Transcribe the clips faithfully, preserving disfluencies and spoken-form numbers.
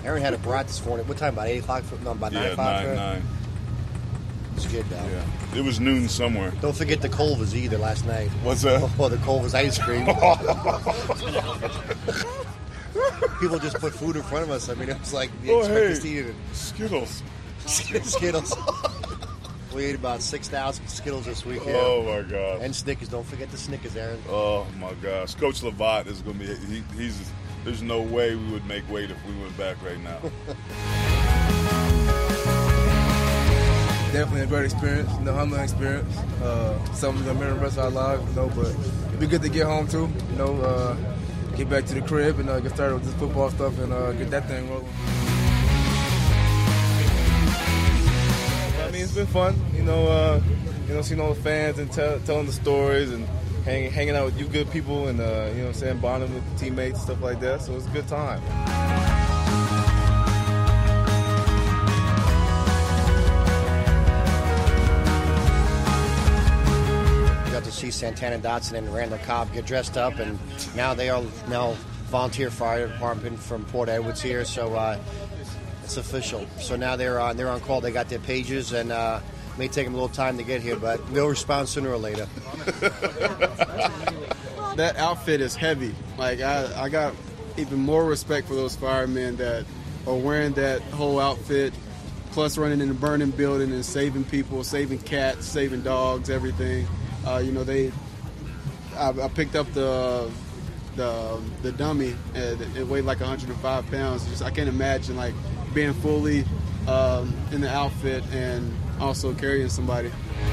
Aaron had a brat this morning. What time? About eight o'clock? No, about yeah, nine o'clock. nine, nine. It's good though. Yeah, it was noon somewhere. Don't forget the Culver's either last night. What's that? Oh, the Culver's ice cream. People just put food in front of us. I mean, it was like you oh, expect hey, us to eat it. Skittles. Skittles. We ate about six thousand Skittles this weekend. Oh my God! And Snickers. Don't forget the Snickers, Aaron. Oh my gosh, Coach Lovat is going to be. He, he's. There's no way we would make weight if we went back right now. Definitely a great experience, you know, humbling experience. Uh, something we're gonna remember the rest of our lives, you know. But it'd be good to get home too, you know. Uh, get back to the crib and uh, get started with this football stuff and uh, get that thing rolling. I mean, it's been fun, you know. Uh, you know, seeing all the fans and tell, telling the stories and hanging hanging out with you good people and uh, you know, saying bonding with teammates and stuff like that. So it's a good time. To see Santana Dotson and Randall Cobb get dressed up, and now they are now volunteer fire department from Port Edwards here, so uh, it's official. So now they're on they're on call. They got their pages, and uh, may take them a little time to get here, but they'll respond sooner or later. That outfit is heavy. Like I, I got even more respect for those firemen that are wearing that whole outfit, plus running in a burning building and saving people, saving cats, saving dogs, everything. Uh, you know, they. I, I picked up the the the dummy. And it weighed like one hundred five pounds. Just I can't imagine like being fully um, in the outfit and also carrying somebody.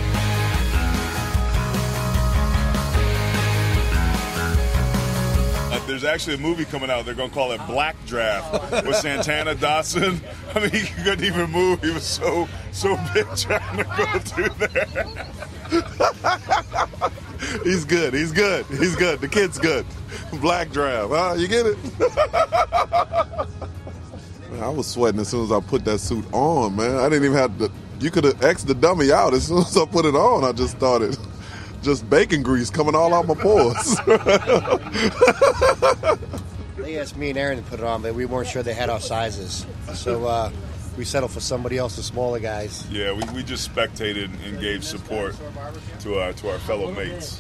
Uh, there's actually a movie coming out. They're going to call it Black Draft with Santana Dotson. I mean, he couldn't even move. He was so so big trying to go through there. He's good. He's good. He's good. The kid's good. Black Draft. Huh? You get it? Man, I was sweating as soon as I put that suit on, man. I didn't even have to. You could have X'd the dummy out as soon as I put it on. I just started. Just bacon grease coming all out my pores. They asked me and Aaron to put it on, but we weren't sure they had our sizes. So uh, we settled for somebody else, the smaller guys. Yeah, we, we just spectated and gave support to our, to our fellow mates.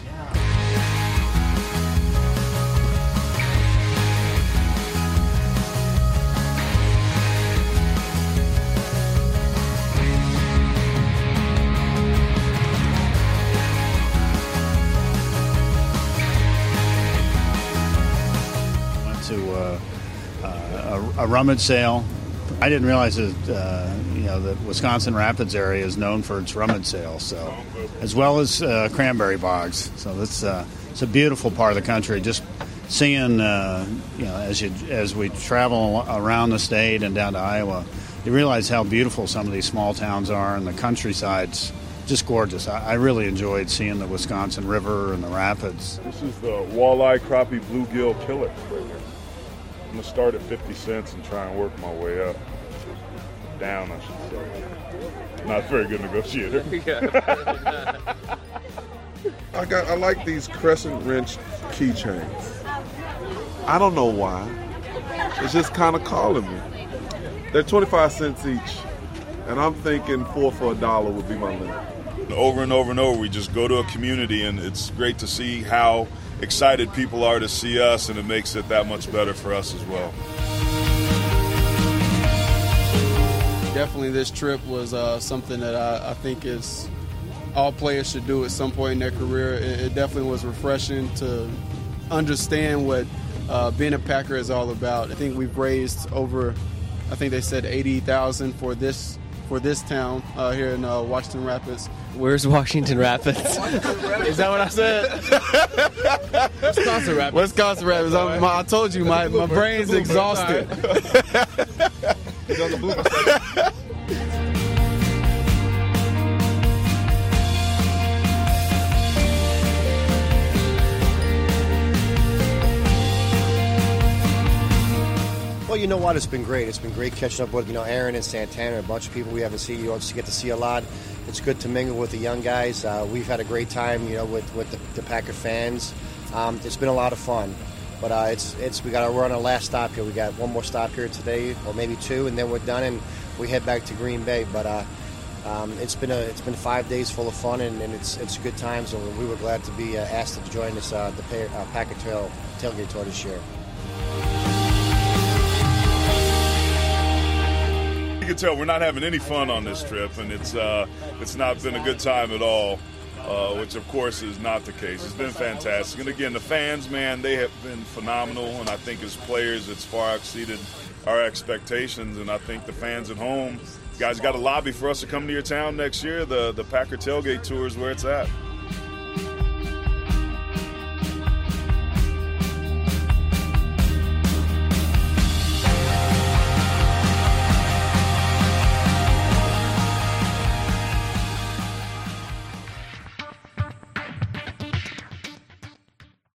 To uh, uh, a, a rummage sale. I didn't realize that uh, you know the Wisconsin Rapids area is known for its rummage sales, so as well as uh, cranberry bogs. So that's uh, it's a beautiful part of the country. Just seeing uh, you know as you as we travel around the state and down to Iowa, you realize how beautiful some of these small towns are, and the countryside's just gorgeous. I, I really enjoyed seeing the Wisconsin River and the rapids. This is the walleye crappie bluegill pillet right here. I'm going to start at fifty cents and try and work my way up. Down, I should say. Not a very good negotiator. I got. I like these crescent wrench keychains. I don't know why. It's just kind of calling me. They're twenty-five cents each, and I'm thinking four for a dollar would be my limit. Over and over and over, we just go to a community, and it's great to see how excited people are to see us, and it makes it that much better for us as well. Definitely this trip was uh, something that I, I think is all players should do at some point in their career. It, it definitely was refreshing to understand what uh, being a Packer is all about. I think we've raised over, I think they said eighty thousand for this for this town uh, here in uh, Washington Rapids. Where's Washington Rapids? Is that what I said? Wisconsin Rapids. Wisconsin Rapids. I, my, I told you, my, my brain's exhausted. He's on the blooper side. Well, you know what? It's been great. It's been great catching up with, you know, Aaron and Santana, a bunch of people we haven't seen. You don't just get to see a lot. It's good to mingle with the young guys. Uh, we've had a great time, you know, with, with the, the Packer fans. Um, it's been a lot of fun. But uh, it's it's we got to run our last stop here. We got one more stop here today, or maybe two, and then we're done, and we head back to Green Bay. But uh, um, it's been a it's been five days full of fun, and, and it's it's good times. And we were glad to be uh, asked to join us uh, the pay, uh, Packer Trail tailgate tour this year. You can tell we're not having any fun on this trip, and it's uh, it's not been a good time at all. Uh, which, of course, is not the case. It's been fantastic. And, again, the fans, man, they have been phenomenal. And I think as players, it's far exceeded our expectations. And I think the fans at home, guys, got a lobby for us to come to your town next year. The, the Packer Tailgate Tour is where it's at.